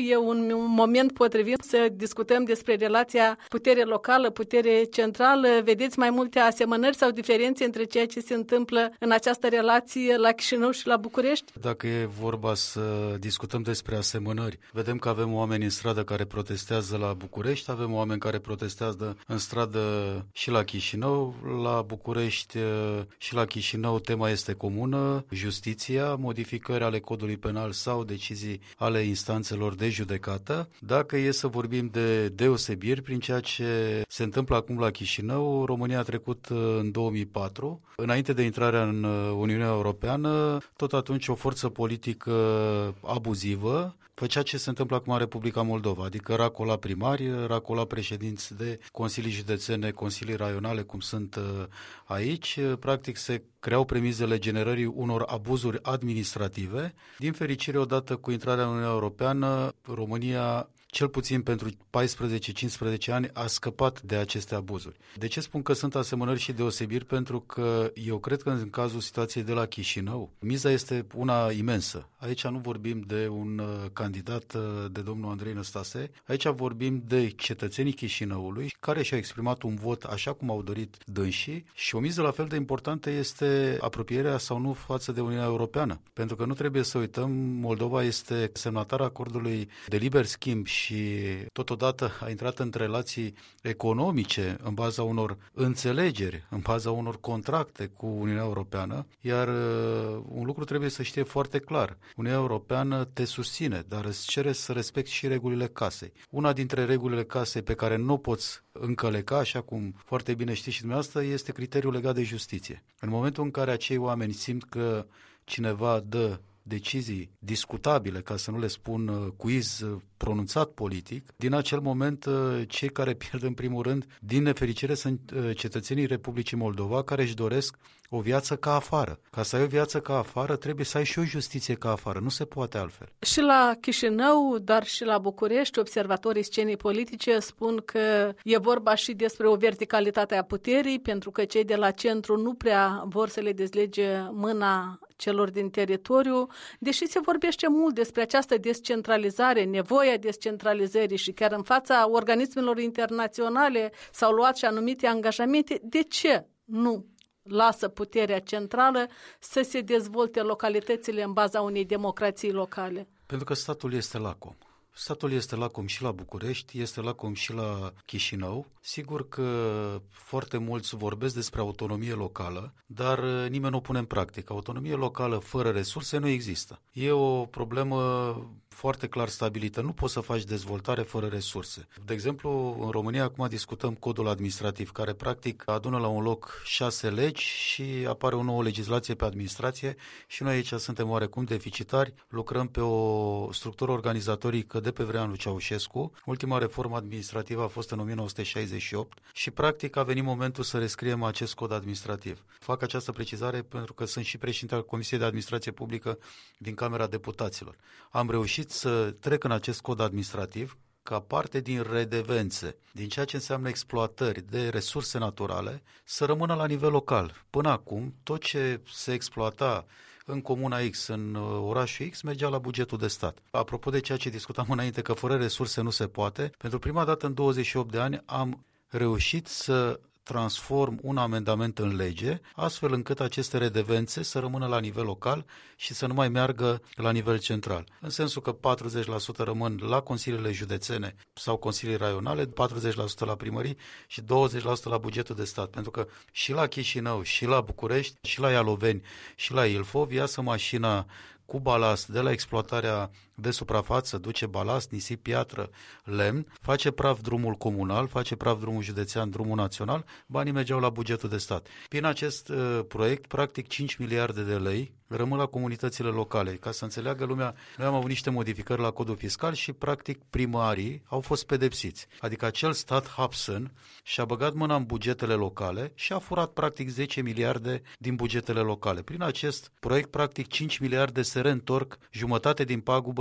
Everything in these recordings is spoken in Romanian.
e un moment potrivit să discutăm despre relația putere locală, putere centrală. Vedeți mai multe asemănări sau diferențe între ceea ce se întâmplă în această relație la Chișinău și la București? Dacă e vorba să discutăm despre asemănări, vedem că avem oameni în stradă care protestează la București, avem oameni care protestează în stradă și la Chișinău. La București și la Chișinău tema este comună, justiția, modificări ale codului penal sau decizii ale instanțelor de judecată. Dacă e să vorbim de deosebiri prin ceea ce se întâmplă acum la Chișinău, România a trecut în 2004, înainte de intrarea în Uniunea Europeană, tot atunci o forță politică abuzivă făcea ce se întâmplă acum în Republica Moldova, adică racola primari, racola președinți de consilii județene, consilii raionale, cum sunt aici. Practic se creau premizele generării unor abuzuri administrative. Din fericire, odată cu intrarea în Uniunea Europeană, România, cel puțin pentru 14-15 ani, a scăpat de aceste abuzuri. De ce spun că sunt asemănări și deosebiri? Pentru că eu cred că în cazul situației de la Chișinău, miza este una imensă. Aici nu vorbim de un candidat de domnul Andrei Năstase, aici vorbim de cetățenii Chișinăului care și-au exprimat un vot așa cum au dorit dânsii și o miză la fel de importantă este apropierea sau nu față de Uniunea Europeană. Pentru că nu trebuie să uităm, Moldova este semnatară acordului de liber schimb și totodată a intrat în relații economice în baza unor înțelegeri, în baza unor contracte cu Uniunea Europeană, iar un lucru trebuie să știe foarte clar. Uniunea Europeană te susține, dar îți cere să respecti și regulile casei. Una dintre regulile casei pe care nu poți încăleca, așa cum foarte bine știți și dumneavoastră, este criteriul legat de justiție. În momentul în care acei oameni simt că cineva dă decizii discutabile, ca să nu le spun quiz pronunțat politic, din acel moment cei care pierd în primul rând, din nefericire, sunt cetățenii Republicii Moldova care își doresc o viață ca afară. Ca să ai o viață ca afară, trebuie să ai și o justiție ca afară. Nu se poate altfel. Și la Chișinău, dar și la București, observatorii scenei politice spun că e vorba și despre o verticalitate a puterii, pentru că cei de la centru nu prea vor să le dezlege mâna celor din teritoriu, deși se vorbește mult despre această descentralizare, nevoia descentralizării și chiar în fața organismelor internaționale s-au luat și anumite angajamente. De ce nu lasă puterea centrală să se dezvolte localitățile în baza unei democrații locale? Pentru că statul este lacom. Statul este lacom și la București, este lacom și la Chișinău. Sigur că foarte mulți vorbesc despre autonomie locală, dar nimeni nu o pune în practică. Autonomie locală fără resurse nu există. E o problemă foarte clar stabilită. Nu poți să faci dezvoltare fără resurse. De exemplu, în România acum discutăm codul administrativ, care practic adună la un loc 6 legi și apare o nouă legislație pe administrație și noi aici suntem oarecum deficitari. Lucrăm pe o structură organizatorică de pe vremea lui Ceaușescu. Ultima reformă administrativă a fost în 1968 și practic a venit momentul să rescriem acest cod administrativ. Fac această precizare pentru că sunt și președinte al Comisiei de Administrație Publică din Camera Deputaților. Am reușit să trec în acest cod administrativ ca parte din redevențe, din ceea ce înseamnă exploatări de resurse naturale, să rămână la nivel local. Până acum, tot ce se exploata în comuna X, în orașul X, mergea la bugetul de stat. Apropo de ceea ce discutam înainte, că fără resurse nu se poate, pentru prima dată în 28 de ani am reușit să transform un amendament în lege, astfel încât aceste redevențe să rămână la nivel local și să nu mai meargă la nivel central. În sensul că 40% rămân la consiliile județene sau consilii raionale, 40% la primării și 20% la bugetul de stat. Pentru că și la Chișinău, și la București, și la Ialoveni, și la Ilfov iasă mașina cu balast de la exploatarea de suprafață, duce balast, nisip, piatră, lemn, face praf drumul comunal, face praf drumul județean, drumul național, banii mergeau la bugetul de stat. Prin acest proiect, practic 5 miliarde de lei rămân la comunitățile locale. Ca să înțeleagă lumea, noi am avut niște modificări la codul fiscal și practic primarii au fost pedepsiți. Adică acel stat Hapsân și-a băgat mâna în bugetele locale și a furat practic 10 miliarde din bugetele locale. Prin acest proiect, practic 5 miliarde se reîntorc, jumătate din pagubă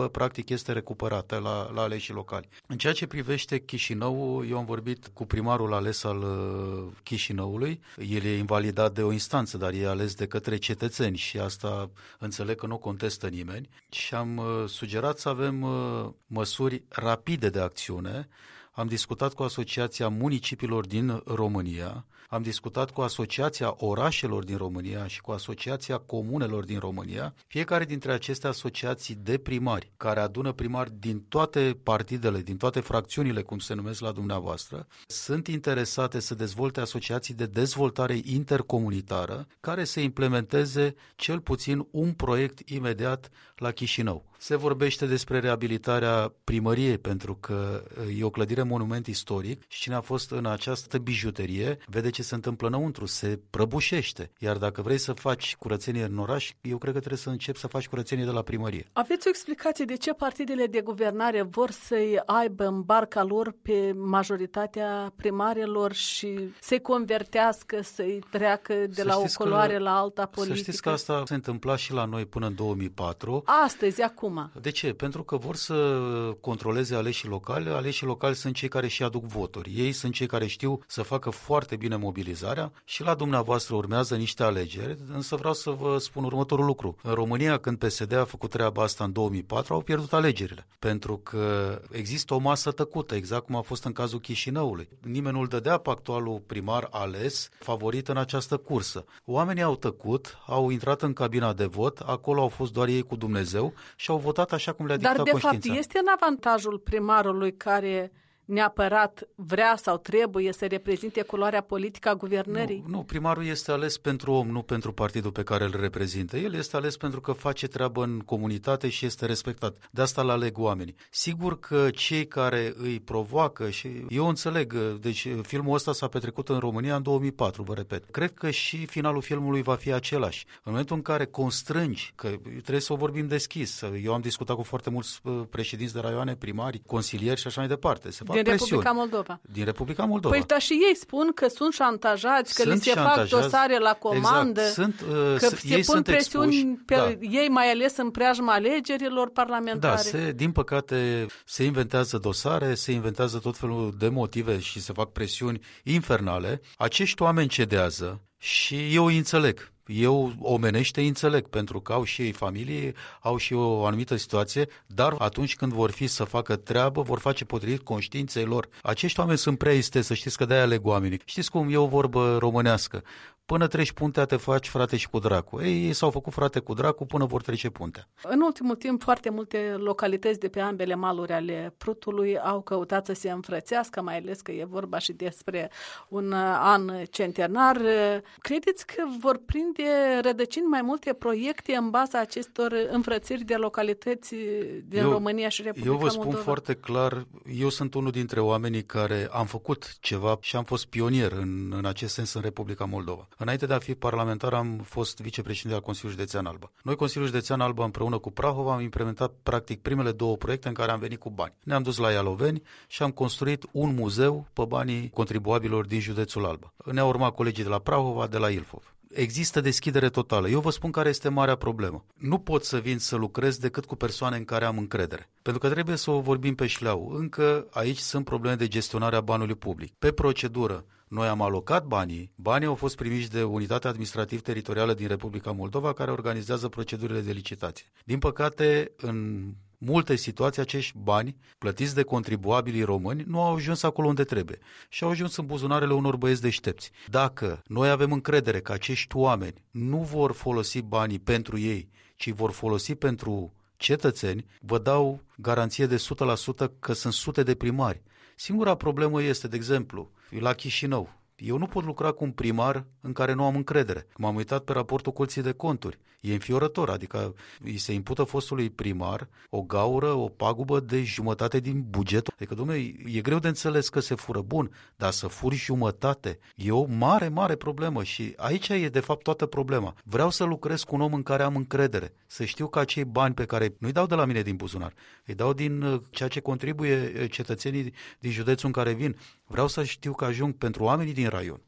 treabă, practic, este recuperată la aleșii locali. În ceea ce privește Chișinău, eu am vorbit cu primarul ales al Chișinăului. El e invalidat de o instanță, dar e ales de către cetățeni și asta înțeleg că nu contestă nimeni. Și am sugerat să avem măsuri rapide de acțiune. Am discutat cu Asociația Municipiilor din România, am discutat cu Asociația Orașelor din România și cu Asociația Comunelor din România. Fiecare dintre aceste asociații de primari, care adună primari din toate partidele, din toate fracțiunile, cum se numesc la dumneavoastră, sunt interesate să dezvolte asociații de dezvoltare intercomunitară care să implementeze cel puțin un proiect imediat la Chișinău. Se vorbește despre reabilitarea primăriei, pentru că e o clădire monument istoric și cine a fost în această bijuterie vede ce se întâmplă înăuntru, se prăbușește. Iar dacă vrei să faci curățenie în oraș, eu cred că trebuie să începi să faci curățenie de la primărie. Aveți o explicație de ce partidele de guvernare vor să-i aibă în barca lor pe majoritatea primarilor și să-i convertească, să-i treacă de la o culoare la alta politică? Să știți că asta se întâmpla și la noi până în 2004. Astăzi, acum. De ce? Pentru că vor să controleze aleșii locali. Aleșii locali sunt cei care și aduc voturi. Ei sunt cei care știu să facă foarte bine mobilizarea și la dumneavoastră urmează niște alegeri, însă vreau să vă spun următorul lucru. În România, când PSD a făcut treaba asta în 2004, au pierdut alegerile. Pentru că există o masă tăcută, exact cum a fost în cazul Chișinăului. Nimeni nu-l dădea pe actualul primar ales favorit în această cursă. Oamenii au tăcut, au intrat în cabina de vot, acolo au fost doar ei cu Dumnezeu și au votat așa cum le-a dictat conștiința. Dar, de fapt, este în avantajul primarului care neapărat vrea sau trebuie să reprezinte culoarea politică a guvernării? Nu, primarul este ales pentru om, nu pentru partidul pe care îl reprezintă. El este ales pentru că face treabă în comunitate și este respectat. De asta îl aleg oamenii. Sigur că cei care îi provoacă, și eu înțeleg, deci filmul ăsta s-a petrecut în România în 2004, vă repet. Cred că și finalul filmului va fi același. În momentul în care constrângi, că trebuie să o vorbim deschis, eu am discutat cu foarte mulți președinți de raioane, primari, consilieri și așa mai departe. Din Republica Moldova. Din Republica Moldova. Păi, dar și ei spun că sunt șantajați, că li se fac dosare la comandă, exact. că se pun presiuni pe ei, mai ales în preajma alegerilor parlamentare. Da, din păcate se inventează dosare, se inventează tot felul de motive și se fac presiuni infernale. Acești oameni cedează și eu îi înțeleg. Eu omenește înțeleg, pentru că au și ei familie, au și o anumită situație, dar atunci când vor fi să facă treabă, vor face potrivit conștiinței lor. Acești oameni sunt prea isteți, să știți că de-aia aleg oamenii. Știți cum e o vorbă românească? Până treci puntea, te faci frate și cu dracu. Ei s-au făcut frate cu dracu până vor trece puntea. În ultimul timp, foarte multe localități de pe ambele maluri ale Prutului au căutat să se înfrățească, mai ales că e vorba și despre un an centenar. Credeți că vor prinde rădăcini mai multe proiecte în baza acestor înfrățiri de localități din România și Republica Moldova? Eu vă spun foarte clar, eu sunt unul dintre oamenii care am făcut ceva și am fost pionier în acest sens în Republica Moldova. Înainte de a fi parlamentar, am fost vicepreședinte al Consiliului Județean Alba. Noi, Consiliul Județean Alba, împreună cu Prahova, am implementat practic primele 2 proiecte în care am venit cu bani. Ne-am dus la Ialoveni și am construit un muzeu pe banii contribuabilor din județul Alba. Ne-au urmat colegii de la Prahova, de la Ilfov. Există deschidere totală. Eu vă spun care este marea problemă. Nu pot să vin să lucrez decât cu persoane în care am încredere. Pentru că trebuie să o vorbim pe șleau. Încă aici sunt probleme de gestionare a banului public. Pe procedură, noi am alocat banii au fost primiți de Unitatea Administrativ-Teritorială din Republica Moldova, care organizează procedurile de licitație. Din păcate, în multe situații, acești bani plătiți de contribuabilii români nu au ajuns acolo unde trebuie și au ajuns în buzunarele unor băieți deștepți. Dacă noi avem încredere că acești oameni nu vor folosi banii pentru ei, ci vor folosi pentru cetățeni, vă dau garanție de 100% că sunt sute de primari. Singura problemă este, de exemplu, la Chișinău. Eu nu pot lucra cu un primar în care nu am încredere. M-am uitat pe raportul Curții de Conturi. E înfiorător, adică îi se impută fostului primar o gaură, o pagubă de jumătate din buget. Adică, dom'le, e greu de înțeles că se fură bun, dar să furi jumătate e o mare, mare problemă și aici e de fapt toată problema. Vreau să lucrez cu un om în care am încredere, să știu că acei bani pe care nu-i dau de la mine din buzunar, îi dau din ceea ce contribuie cetățenii din județul în care vin. Vreau să știu că ajung pentru oamenii din raion.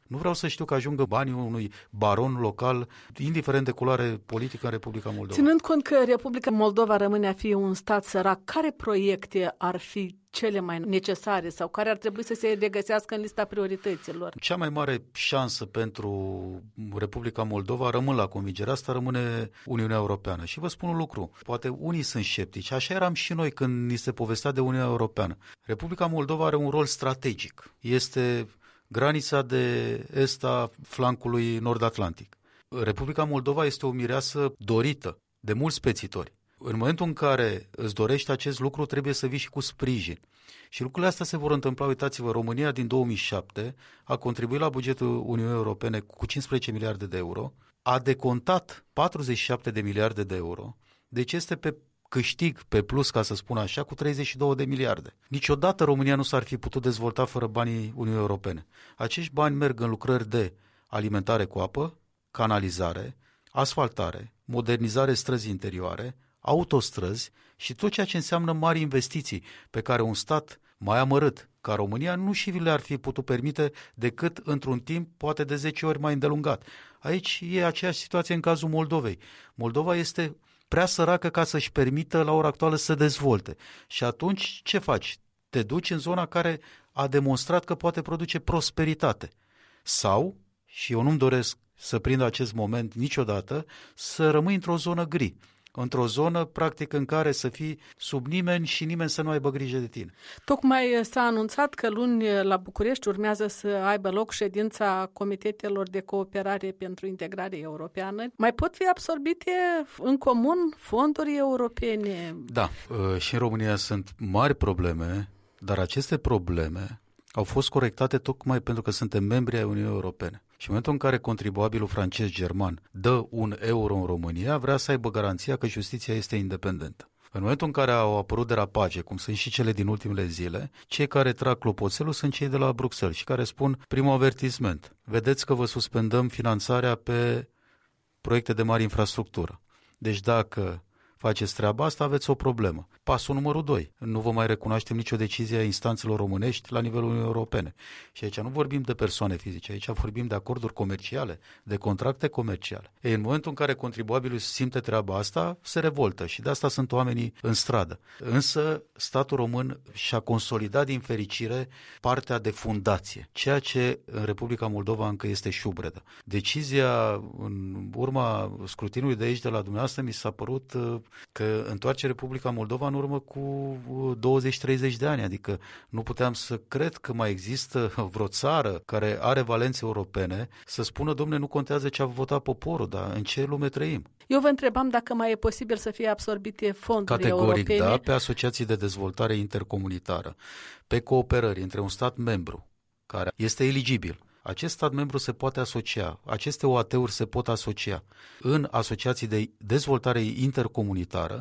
Nu vreau să știu că ajungă banii unui baron local, indiferent de culoare politică, în Republica Moldova. Ținând cont că Republica Moldova rămâne a fi un stat sărac, care proiecte ar fi cele mai necesare sau care ar trebui să se regăsească în lista priorităților? Cea mai mare șansă pentru Republica Moldova, rămân la convingerea asta, rămâne Uniunea Europeană. Și vă spun un lucru, poate unii sunt sceptici, așa eram și noi când ni se povestea de Uniunea Europeană. Republica Moldova are un rol strategic. Este granița de est a flancului nord-atlantic. Republica Moldova este o mireasă dorită de mulți pețitori. În momentul în care îți dorești acest lucru, trebuie să vii și cu sprijin. Și lucrurile astea se vor întâmpla, uitați-vă, România din 2007 a contribuit la bugetul Uniunii Europene cu 15 miliarde de euro, a decontat 47 de miliarde de euro, deci este pe câștig, pe plus, ca să spun așa, cu 32 de miliarde. Niciodată România nu s-ar fi putut dezvolta fără banii Uniunii Europene. Acești bani merg în lucrări de alimentare cu apă, canalizare, asfaltare, modernizare străzi interioare, autostrăzi și tot ceea ce înseamnă mari investiții pe care un stat mai amărât ca România nu și le-ar fi putut permite decât într-un timp poate de 10 ori mai îndelungat. Aici e aceeași situație în cazul Moldovei. Moldova este prea săracă ca să-și permită la ora actuală să dezvolte. Și atunci ce faci? Te duci în zona care a demonstrat că poate produce prosperitate. Sau, și eu nu-mi doresc să prind acest moment niciodată, să rămâi într-o zonă gri. Într-o zonă, practic, în care să fii sub nimeni și nimeni să nu aibă grijă de tine. Tocmai s-a anunțat că luni la București urmează să aibă loc ședința Comitetelor de Cooperare pentru Integrare Europeană. Mai pot fi absorbite în comun fonduri europene? Da, și în România sunt mari probleme, dar aceste probleme au fost corectate tocmai pentru că suntem membri ai Uniunii Europene. Și în momentul în care contribuabilul francez-german dă €1 în România, vrea să aibă garanția că justiția este independentă. În momentul în care au apărut derapaje, cum sunt și cele din ultimele zile, cei care trag clopoțelul sunt cei de la Bruxelles și care spun primul avertisment. Vedeți că vă suspendăm finanțarea pe proiecte de mare infrastructură. Deci dacă faceți treaba asta, aveți o problemă. Pasul numărul 2. Nu vă mai recunoaștem nicio decizie a instanțelor românești la nivelul Uniunii Europene. Și aici nu vorbim de persoane fizice, aici vorbim de acorduri comerciale, de contracte comerciale. Ei, în momentul în care contribuabilul simte treaba asta, se revoltă și de asta sunt oamenii în stradă. Însă, statul român și-a consolidat din fericire partea de fundație, ceea ce în Republica Moldova încă este șubredă. Decizia, în urma scrutinului de aici de la dumneavoastră, mi s-a părut că întoarce Republica Moldova în urmă cu 20-30 de ani, adică nu puteam să cred că mai există vreo țară care are valențe europene să spună, dom'le, nu contează ce a votat poporul, dar în ce lume trăim? Eu vă întrebam dacă mai e posibil să fie absorbite fonduri Categoric, europene. da, pe asociații de dezvoltare intercomunitară, pe cooperări între un stat membru care este eligibil. Acest stat membru se poate asocia, aceste OAT-uri se pot asocia în asociații de dezvoltare intercomunitară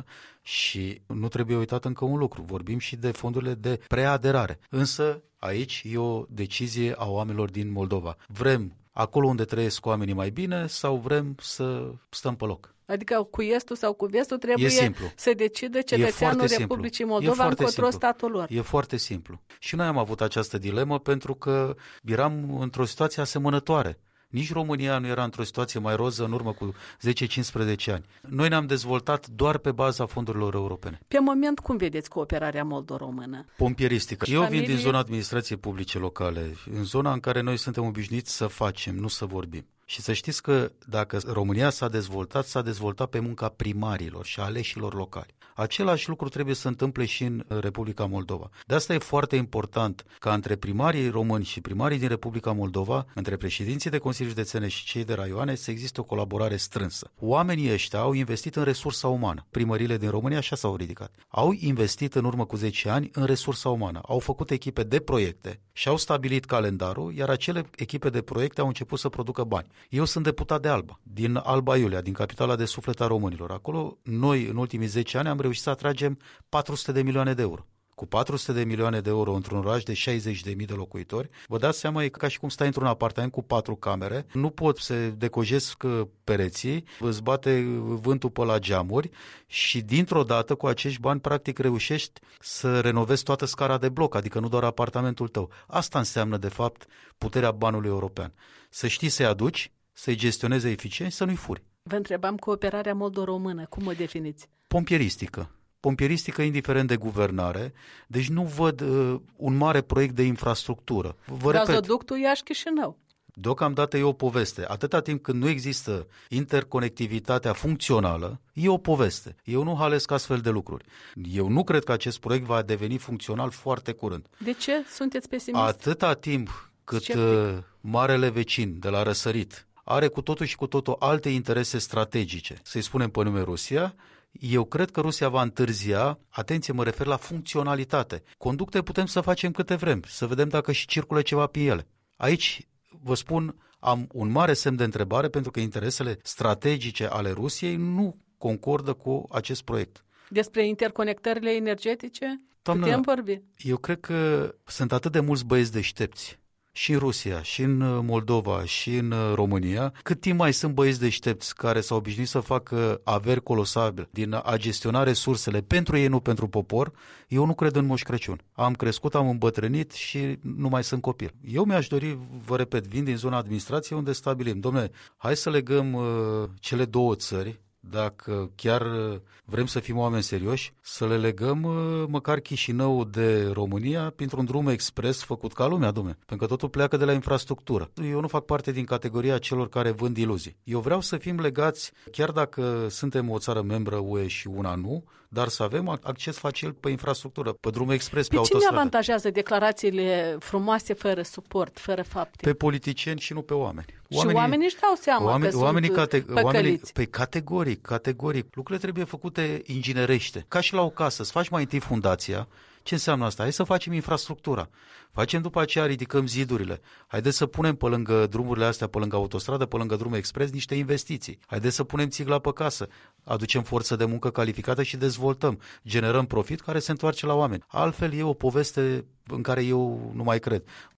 și nu trebuie uitat încă un lucru, vorbim și de fondurile de preaderare. Însă aici e o decizie a oamenilor din Moldova. Vrem acolo unde trăiesc oamenii mai bine sau vrem să stăm pe loc? Adică cu estul sau cu vestul trebuie să decidă cetățeanul Republicii Moldova încotro statul lor. E foarte simplu. Și noi am avut această dilemă pentru că eram într-o situație asemănătoare. Nici România nu era într-o situație mai roză în urmă cu 10-15 ani. Noi ne-am dezvoltat doar pe baza fondurilor europene. Pe moment, cum vedeți cooperarea moldo-română? Pompieristică. Eu vin din zona administrației publice locale, în zona în care noi suntem obișnuiți să facem, nu să vorbim. Și să știți că dacă România s-a dezvoltat pe munca primarilor și a aleșilor locali. Același lucru trebuie să întâmple și în Republica Moldova. De asta e foarte important ca între primarii români și primarii din Republica Moldova, între președinții de consilii județene și cei de raioane, să existe o colaborare strânsă. Oamenii ăștia au investit în resursa umană. Primările din România așa s-au ridicat. Au investit în urmă cu 10 ani în resursa umană. Au făcut echipe de proiecte și au stabilit calendarul, iar acele echipe de proiecte au început să producă bani. Eu sunt deputat de Alba, din Alba Iulia, din capitala de suflet a românilor. Acolo, noi, în ultimii 10 ani, am reușit să atragem 400 de milioane de euro. cu 400 de milioane de euro într-un oraș de 60.000 de locuitori, vă dați seama, e ca și cum stai într-un apartament cu 4 camere, nu pot să decojesc pereții, îți bate vântul pe la geamuri și dintr-o dată cu acești bani practic reușești să renovezi toată scara de bloc, adică nu doar apartamentul tău. Asta înseamnă de fapt puterea banului european. Să știi să-i aduci, să-i gestionezi eficient și să nu-i furi. Vă întrebam cooperarea moldo-română, cum o definiți? Pompieristică indiferent de guvernare, deci nu văd un mare proiect de infrastructură. Gazoductul Iași-Chișinău. Deocamdată e o poveste. Atâta timp când nu există interconectivitatea funcțională, e o poveste. Eu nu halesc astfel de lucruri. Eu nu cred că acest proiect va deveni funcțional foarte curând. De ce sunteți pesimist? Atâta timp cât marele vecin de la răsărit are cu totul și cu totul alte interese strategice, să-i spunem pe nume Rusia, eu cred că Rusia va întârzia, atenție, mă refer la funcționalitate. Conducte putem să facem câte vrem, să vedem dacă și circulă ceva pe ele. Aici, vă spun, am un mare semn de întrebare pentru că interesele strategice ale Rusiei nu concordă cu acest proiect. Despre interconectările energetice putem vorbi? Eu cred că sunt atât de mulți băieți deștepți și în Rusia, și în Moldova, și în România, cât timp mai sunt băieți deștepți care s-au obișnuit să facă averi colosabile din a gestiona resursele pentru ei, nu pentru popor, eu nu cred în Moș Crăciun. Am crescut, am îmbătrânit și nu mai sunt copil. Eu mi-aș dori, vă repet, vin din zona administrației unde stabilim, dom'le, hai să legăm cele două țări, dacă chiar vrem să fim oameni serioși, să le legăm măcar Chișinău de România printr-un drum expres făcut ca lumea, pentru că totul pleacă de la infrastructură. Eu nu fac parte din categoria celor care vând iluzii. Eu vreau să fim legați, chiar dacă suntem o țară membră UE și una nu, dar să avem acces facil pe infrastructură, pe drum expres, pe autostradă. Pe cine avantajează declarațiile frumoase fără suport, fără fapte? Pe politicieni și nu pe oameni. Și oamenii își dau seama că sunt păcăliți. Pe categoric. Lucrurile trebuie făcute inginerește. Ca și la o casă, să faci mai întâi fundația. Ce înseamnă asta? Hai să facem infrastructura. Facem după aceea, ridicăm zidurile. Haideți să punem pe lângă drumurile astea, pe lângă autostradă, pe lângă drum expres, niște investiții. Haideți să punem țigla pe casă. Aducem forță de muncă calificată și dezvoltăm. Generăm profit care se întoarce la oameni. Altfel e o poveste în care eu nu mai cred.